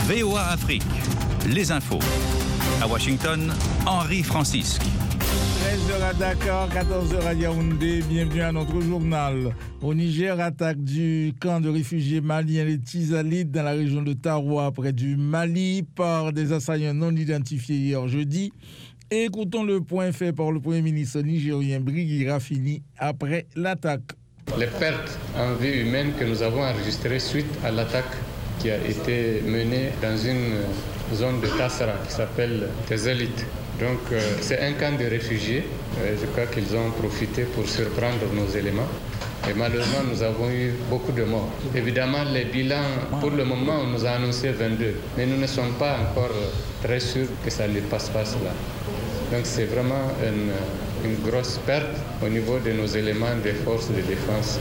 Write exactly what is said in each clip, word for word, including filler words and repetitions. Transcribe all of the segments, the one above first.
V O A Afrique, les infos. À Washington, Henri Francisque. treize heures à Dakar, quatorze heures à Yaoundé. Bienvenue à notre journal. Au Niger, attaque du camp de réfugiés maliens les Tizalites dans la région de Taroua, près du Mali, par des assaillants non identifiés hier jeudi. Écoutons le point fait par le Premier ministre nigérien Brigui Rafini après l'attaque. Les pertes en vie humaine que nous avons enregistrées suite à l'attaque qui a été menée dans une zone de Tassara qui s'appelle Tizalite. Donc euh, c'est un camp de réfugiés. Euh, je crois qu'ils ont profité pour surprendre nos éléments. Et malheureusement, nous avons eu beaucoup de morts. Évidemment, les bilans, pour le moment, on nous a annoncé vingt-deux. Mais nous ne sommes pas encore très sûrs que ça ne passe pas cela. Donc c'est vraiment une, une grosse perte au niveau de nos éléments des forces de défense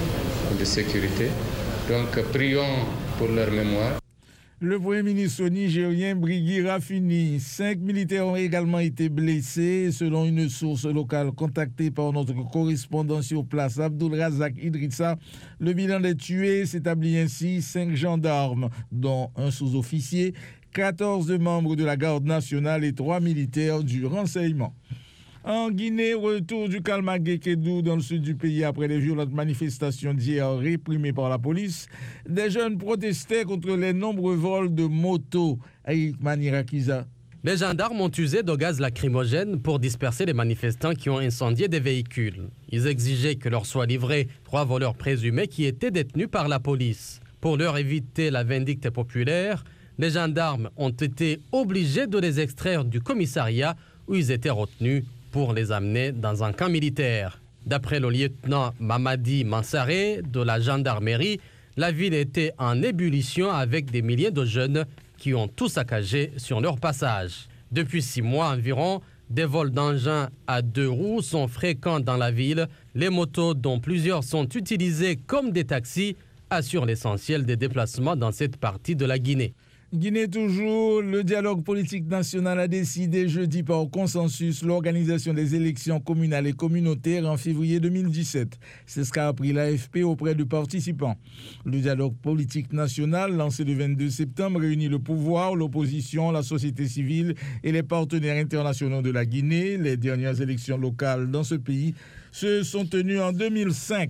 et de sécurité. Donc prions pour leur mémoire. Le Premier ministre nigérien Brigui Rafini. Cinq militaires ont également été blessés, selon une source locale contactée par notre correspondant sur place, Abdul Razak Idrissa. Le bilan des tués s'établit ainsi cinq gendarmes, dont un sous-officier, quatorze membres de la garde nationale et trois militaires du renseignement. En Guinée, retour du calme à Guékédou dans le sud du pays après les violentes manifestations d'hier réprimées par la police. Des jeunes protestaient contre les nombreux vols de motos. Aïk Manirakiza. Les gendarmes ont usé de gaz lacrymogène pour disperser les manifestants qui ont incendié des véhicules. Ils exigeaient que leur soient livrés trois voleurs présumés qui étaient détenus par la police. Pour leur éviter la vindicte populaire, les gendarmes ont été obligés de les extraire du commissariat où ils étaient retenus pour les amener dans un camp militaire. D'après le lieutenant Mamadi Mansaré de la gendarmerie, la ville était en ébullition avec des milliers de jeunes qui ont tout saccagé sur leur passage. Depuis six mois environ, des vols d'engins à deux roues sont fréquents dans la ville. Les motos, dont plusieurs sont utilisées comme des taxis, assurent l'essentiel des déplacements dans cette partie de la Guinée. Guinée toujours, le dialogue politique national a décidé jeudi par consensus l'organisation des élections communales et communautaires en février deux mille dix-sept. C'est ce qu'a appris l'A F P auprès de participants. Le dialogue politique national, lancé le vingt-deux septembre, réunit le pouvoir, l'opposition, la société civile et les partenaires internationaux de la Guinée. Les dernières élections locales dans ce pays se sont tenues en deux mille cinq.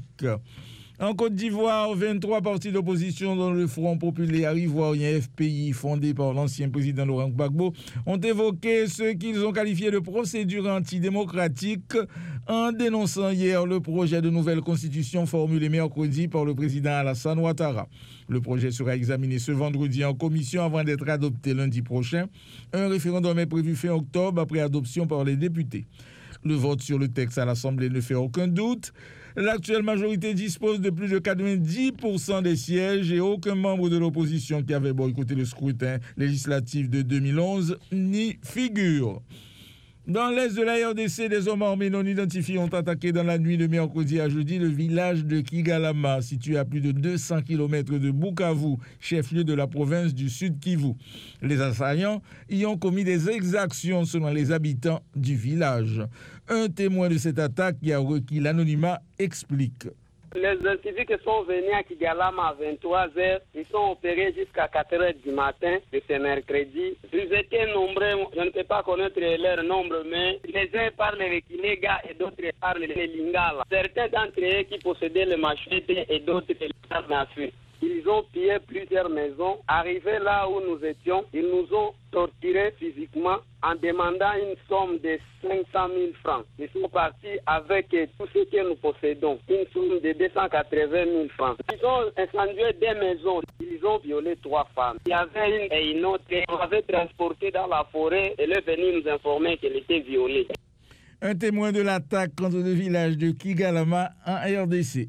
En Côte d'Ivoire, vingt-trois partis d'opposition dont le Front populaire ivoirien F P I, fondé par l'ancien président Laurent Gbagbo, ont évoqué ce qu'ils ont qualifié de procédure antidémocratique en dénonçant hier le projet de nouvelle constitution formulé mercredi par le président Alassane Ouattara. Le projet sera examiné ce vendredi en commission avant d'être adopté lundi prochain. Un référendum est prévu fin octobre après adoption par les députés. Le vote sur le texte à l'Assemblée ne fait aucun doute. L'actuelle majorité dispose de plus de quatre-vingt-dix pour cent des sièges et aucun membre de l'opposition qui avait boycotté le scrutin législatif de deux mille onze n'y figure. Dans l'est de la R D C, des hommes armés non identifiés ont attaqué dans la nuit de mercredi à jeudi le village de Kigalama, situé à plus de deux cents kilomètres de Bukavu, chef-lieu de la province du Sud Kivu. Les assaillants y ont commis des exactions selon les habitants du village. Un témoin de cette attaque qui a requis l'anonymat explique. Les individus qui sont venus à Kigalama à vingt-trois heures, ils sont opérés jusqu'à quatre heures du matin de ce mercredi. Ils étaient nombreux, je ne peux pas connaître leur nombre, mais les uns parlent le Kinega et d'autres parlent le Lingala. Certains d'entre eux qui possédaient le machete et d'autres les armes à feu. Ils ont pillé plusieurs maisons. Arrivés là où nous étions, ils nous ont torturés physiquement en demandant une somme de cinq cent mille francs. Ils sont partis avec tout ce que nous possédons, une somme de deux cent quatre-vingt mille francs. Ils ont incendié des maisons. Ils ont violé trois femmes. Il y avait une et une autre qu'on avait transportée dans la forêt et elle est venue nous informer qu'elle était violée. Un témoin de l'attaque contre le village de Kigalama en R D C.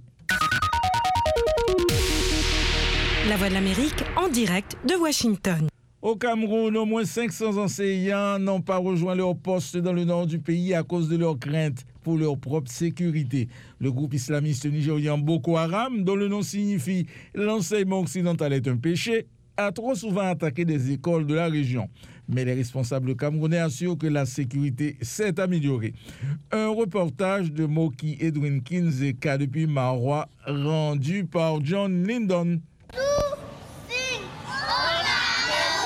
La Voix de l'Amérique en direct de Washington. Au Cameroun, au moins cinq cents enseignants n'ont pas rejoint leur poste dans le nord du pays à cause de leurs craintes pour leur propre sécurité. Le groupe islamiste nigérian Boko Haram, dont le nom signifie « l'enseignement occidental est un péché », a trop souvent attaqué des écoles de la région. Mais les responsables camerounais assurent que la sécurité s'est améliorée. Un reportage de Moki Edwin Kinzeka depuis Marois, rendu par John Lindon.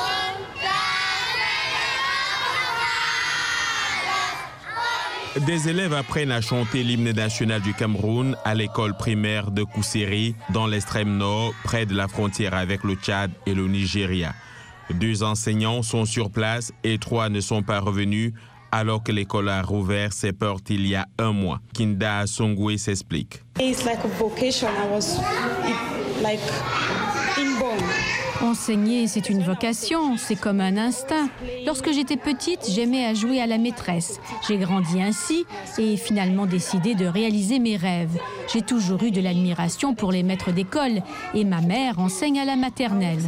Des élèves apprennent à chanter l'hymne national du Cameroun à l'école primaire de Kousséri, dans l'extrême nord, près de la frontière avec le Tchad et le Nigeria. Deux enseignants sont sur place et trois ne sont pas revenus alors que l'école a rouvert ses portes il y a un mois. Kinda Songwe s'explique. It's like a vocation. I was like inborn. Enseigner, c'est une vocation, c'est comme un instinct. Lorsque j'étais petite, j'aimais à jouer à la maîtresse. J'ai grandi ainsi et finalement décidé de réaliser mes rêves. J'ai toujours eu de l'admiration pour les maîtres d'école et ma mère enseigne à la maternelle.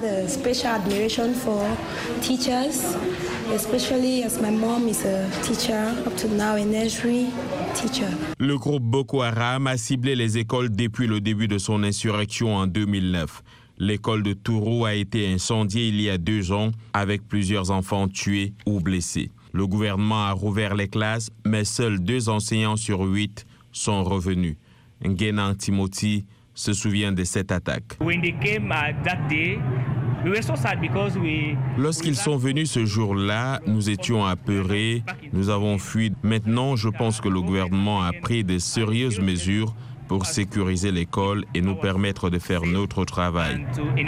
Le groupe Boko Haram a ciblé les écoles depuis le début de son insurrection en deux mille neuf. L'école de Tourou a été incendiée il y a deux ans avec plusieurs enfants tués ou blessés. Le gouvernement a rouvert les classes, mais seuls deux enseignants sur huit sont revenus. Nguenan Timothy se souvient de cette attaque. Lorsqu'ils sont venus ce jour-là, nous étions apeurés, nous avons fui. Maintenant, je pense que le gouvernement a pris de sérieuses mesures pour sécuriser l'école et nous permettre de faire notre travail.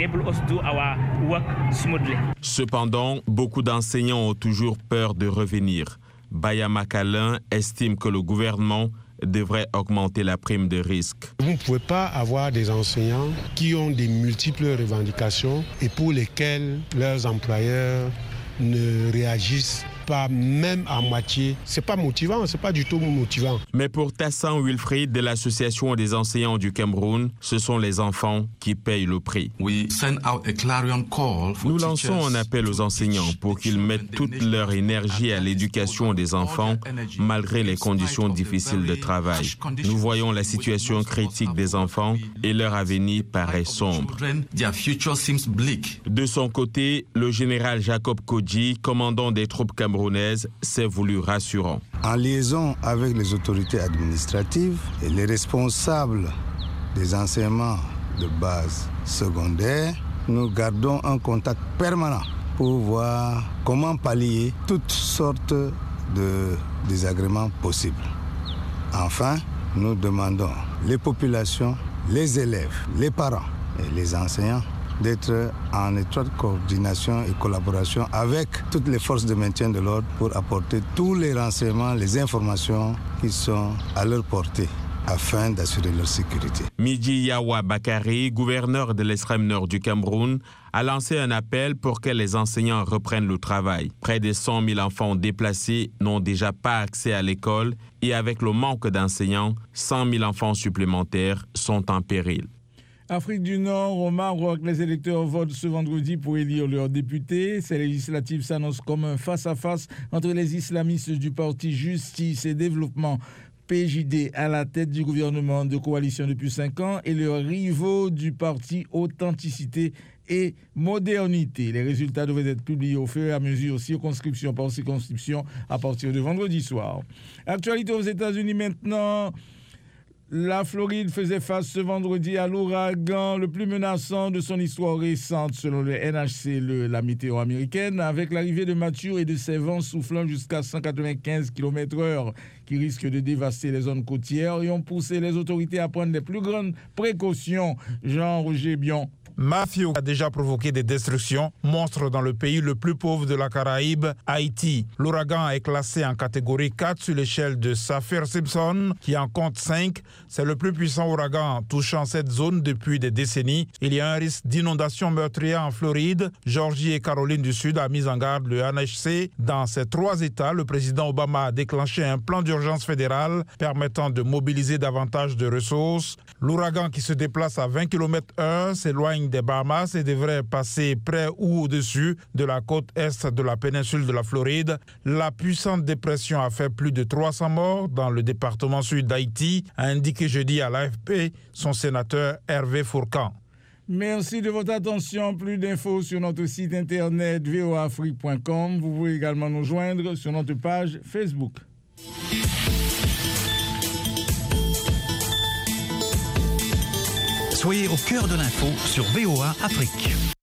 Cependant, beaucoup d'enseignants ont toujours peur de revenir. Bayama Kalin estime que le gouvernement devrait augmenter la prime de risque. Vous ne pouvez pas avoir des enseignants qui ont des multiples revendications et pour lesquels leurs employeurs ne réagissent pas même à moitié. C'est pas motivant, c'est pas du tout motivant. Mais pour Tassan Wilfried de l'Association des enseignants du Cameroun, ce sont les enfants qui payent le prix. Nous lançons un appel aux enseignants pour qu'ils mettent toute leur énergie à l'éducation des enfants malgré les conditions difficiles de travail. Nous voyons la situation critique des enfants et leur avenir paraît sombre. De son côté, le général Jacob Kodji, commandant des troupes camerounaises, s'est voulu rassurant. En liaison avec les autorités administratives et les responsables des enseignements de base secondaire, nous gardons un contact permanent pour voir comment pallier toutes sortes de désagréments possibles. Enfin, nous demandons les populations, les élèves, les parents et les enseignants d'être en étroite coordination et collaboration avec toutes les forces de maintien de l'ordre pour apporter tous les renseignements, les informations qui sont à leur portée afin d'assurer leur sécurité. Midji Yawa Bakari, gouverneur de l'extrême nord du Cameroun, a lancé un appel pour que les enseignants reprennent le travail. Près de cent mille enfants déplacés n'ont déjà pas accès à l'école et avec le manque d'enseignants, cent mille enfants supplémentaires sont en péril. Afrique du Nord, au Maroc, les électeurs votent ce vendredi pour élire leurs députés. Ces législatives s'annoncent comme un face-à-face entre les islamistes du parti Justice et Développement, P J D, à la tête du gouvernement de coalition depuis cinq ans, et leurs rivaux du parti Authenticité et Modernité. Les résultats devraient être publiés au fur et à mesure, circonscription par circonscription, à partir de vendredi soir. Actualité aux États-Unis maintenant. La Floride faisait face ce vendredi à l'ouragan le plus menaçant de son histoire récente, selon le N H C, le, la météo américaine, avec l'arrivée de Matthew et de ses vents soufflant jusqu'à cent quatre-vingt-quinze kilomètres heure, qui risquent de dévaster les zones côtières et ont poussé les autorités à prendre les plus grandes précautions. Jean-Roger Bion. Matthew a déjà provoqué des destructions monstres dans le pays le plus pauvre de la Caraïbe, Haïti. L'ouragan est classé en catégorie quatre sur l'échelle de Saffir-Simpson, qui en compte cinq. C'est le plus puissant ouragan touchant cette zone depuis des décennies. Il y a un risque d'inondation meurtrière en Floride. Georgie et Caroline du Sud a mis en garde le N H C. Dans ces trois États, le président Obama a déclenché un plan d'urgence fédéral permettant de mobiliser davantage de ressources. L'ouragan qui se déplace à vingt kilomètres heure s'éloigne des Bahamas et devrait passer près ou au-dessus de la côte est de la péninsule de la Floride. La puissante dépression a fait plus de trois cents morts dans le département sud d'Haïti, a indiqué jeudi à l'A F P son sénateur Hervé Fourcan. Merci de votre attention. Plus d'infos sur notre site internet v o a afrique point com. Vous pouvez également nous joindre sur notre page Facebook. Soyez au cœur de l'info sur V O A Afrique.